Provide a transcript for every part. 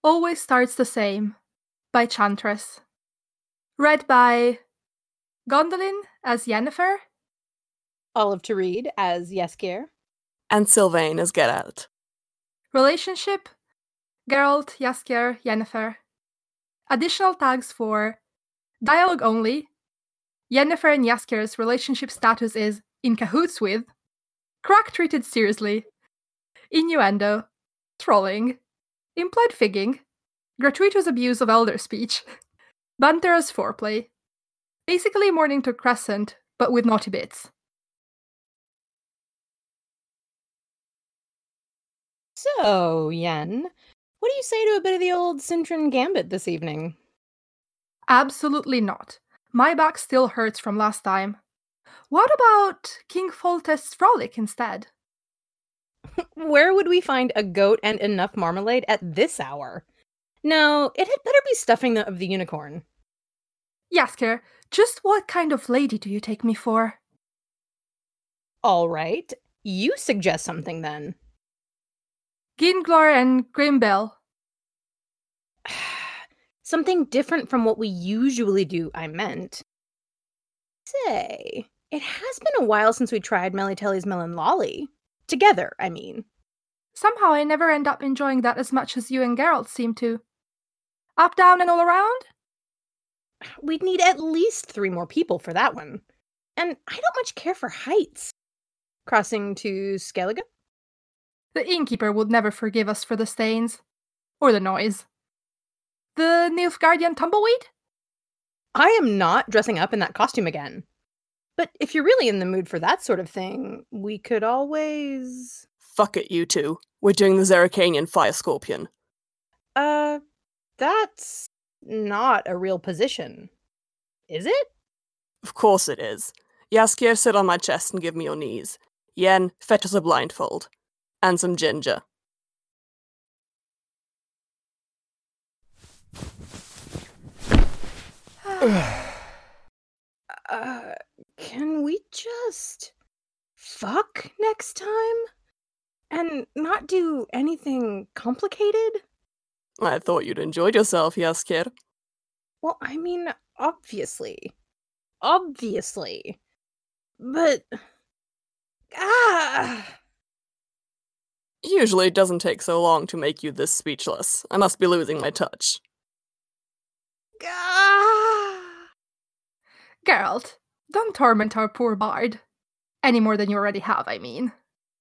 Always Starts the Same by Chantress. Read by Gondolin as Yennefer, Olive to read as Jaskier, and Sylvain as Geralt. Relationship Geralt, Jaskier, Yennefer. Additional tags for Dialogue Only, Yennefer and Jaskier's relationship status is in cahoots with, Crack treated seriously, innuendo, trolling, implied figging, gratuitous abuse of elder speech, banterous foreplay, basically Morning to Crescent, but with naughty bits. So, Yen, what do you say to a bit of the old Cintran Gambit this evening? Absolutely not. My back still hurts from last time. What about King Foltest's Frolic instead? Where would we find a goat and enough marmalade at this hour? No, it had better be stuffing of the unicorn. Jaskier, just what kind of lady do you take me for? All right, you suggest something then. Ginglor and Grimbel. Something different from what we usually do, I meant. Say, it has been a while since we tried Melitelli's Melon Lolly. Together, I mean. Somehow I never end up enjoying that as much as you and Geralt seem to. Up, down, and all around? We'd need at least 3 more people for that one. And I don't much care for heights. Crossing to Skellige? The innkeeper would never forgive us for the stains. Or the noise. The Nilfgaardian tumbleweed? I am not dressing up in that costume again. But if you're really in the mood for that sort of thing, we could always... Fuck it, you two. We're doing the Zerrikanian Fire Scorpion. That's not a real position. Is it? Of course it is. Jaskier, sit on my chest and give me your knees. Yen, fetch us a blindfold. And some ginger. Can we just fuck next time? And not do anything complicated? I thought you'd enjoyed yourself, Jaskier. Well, I mean, obviously. Obviously. But... Usually it doesn't take so long to make you this speechless. I must be losing my touch. Geralt, don't torment our poor bard. Any more than you already have, I mean.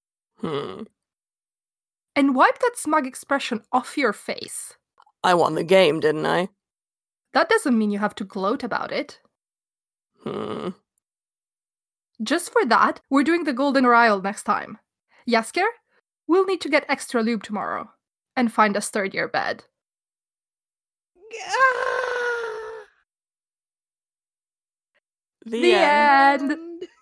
And wipe that smug expression off your face. I won the game, didn't I? That doesn't mean you have to gloat about it. Just for that, we're doing the Golden Ryle next time. Jaskier, we'll need to get extra lube tomorrow. And find a sturdier bed. The end. end.